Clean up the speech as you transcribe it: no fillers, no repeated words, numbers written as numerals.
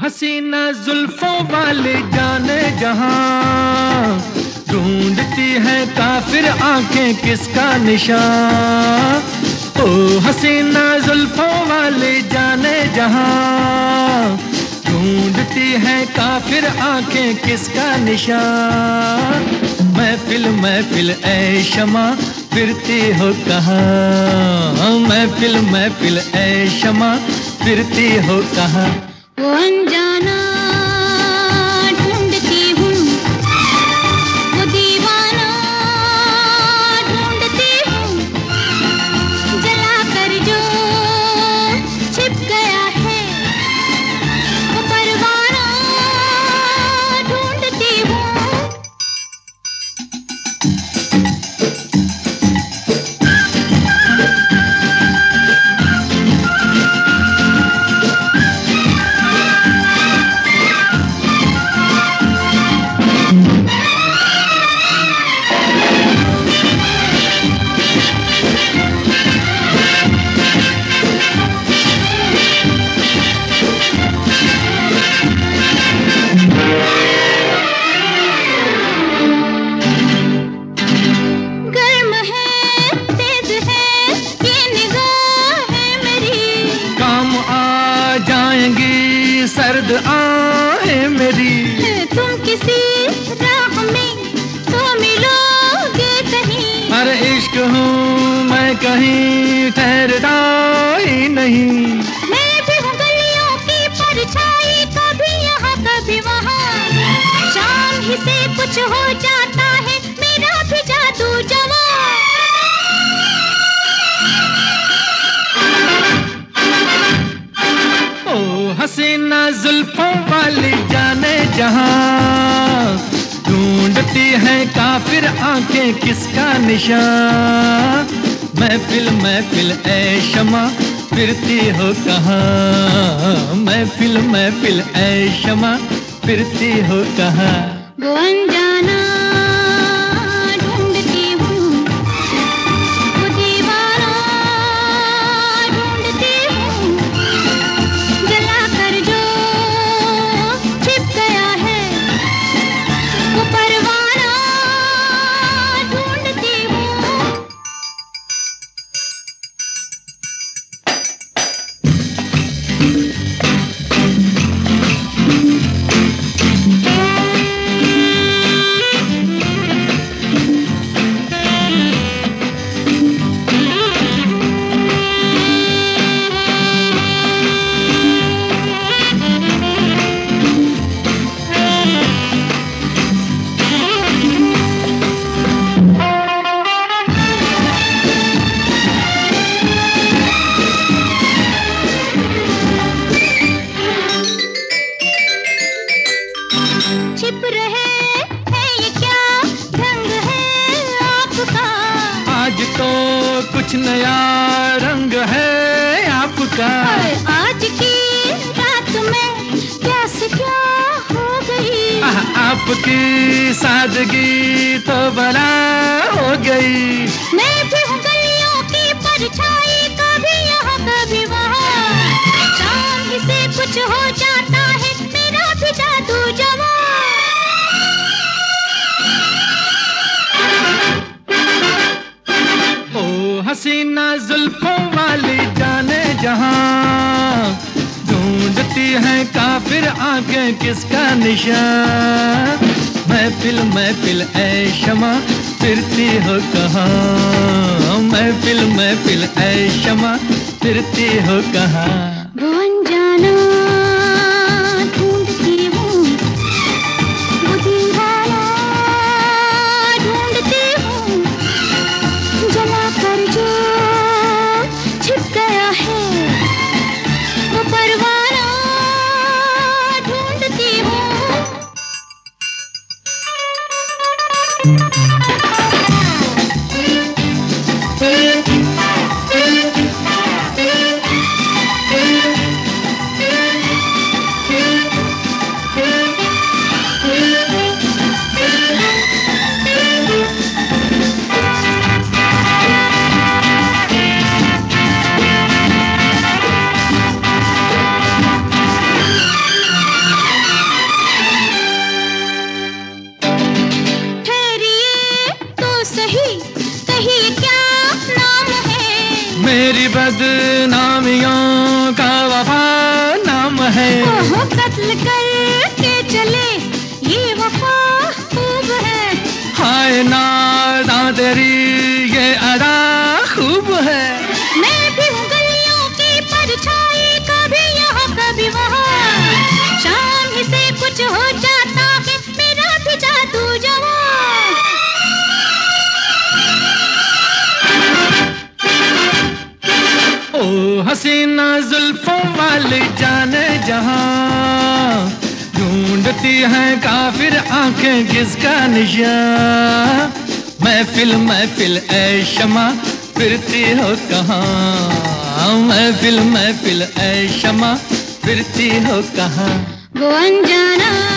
हसीना जुल्फों वाले जाने जहां, ढूंढती है काफिर आंखें किसका निशान। ओ हसीना जुल्फों वाले जाने जहां, ढूंढती है काफिर आंखें किसका निशान। महफिल महफिल ऐ शमा फिरती हो कहाँ, महफिल महफिल ऐ शमा फिरती हो कहाँ। वो अनजाना ढूंढती हूँ, वो दीवाना ढूंढती हूँ, जला कर जो छिप गया है वो परवाना ढूंढती हूँ। सर्द आहें मेरी, तुम किसी राह में तो मिलोगे कहीं। हर इश्क हूँ मैं कहीं ठहरता ही नहीं। मैं भी हूँ गलियों की परछाई, कभी यहाँ कभी वहाँ, शाम ही से कुछ हो जाता है मेरा भी जादू जवां। हसीना जुल्फों वाली जाने जहां, ढूंढती है काफिर आंखें किसका निशान। महफिल महफिल ऐ शमा फिरती हो कहाँ, महफिल महफिल ऐ शमा फिरती हो कहाँ। वो अनजाना छिप रहे है ये क्या ढंग है आपका। आज तो कुछ नया रंग है आपका। आज की रात में क्या से क्या हो गई, आपकी सादगी तो बला हो गई। मैं भी हूँ गलियों की परछाई, कभी यहाँ कभी वहाँ, शाम ही से कुछ हो जाता है मेरा भी जादू जवां। हसीना जुल्फों वाली जाने जहां, ढूंढती है काफिर आंखें किसका निशान। महफिल महफिल ऐ शमा फिरती हो कहाँ, महफिल महफिल ऐ शमा फिरती हो कहाँ। वो अनजाना ढूंढती हूँ, वो दीवाना ढूंढती हूँ, जला कर जो छिप गया है वो परवाना ढूंढती हूँ। बदनामियों का वफा नाम है। ओहो कत्ल करके चले ये वफा खूब है। हाय नादा तेरी ये अदा खूब है। मैं भी हूँ गलियों की परछाई, कभी यहाँ कभी वहाँ। शाम ही से कुछ हो जाता है मेरा भी जादू जवां। ओ हसीना जुल्फों वाली जाने जहां, ढूंढती हैं काफिर आंखें किसका निशान। महफिल महफिल ऐ शमा फिरती हो कहाँ, महफिल महफिल ऐ शमा फिरती हो कहाँ। वो अनजाना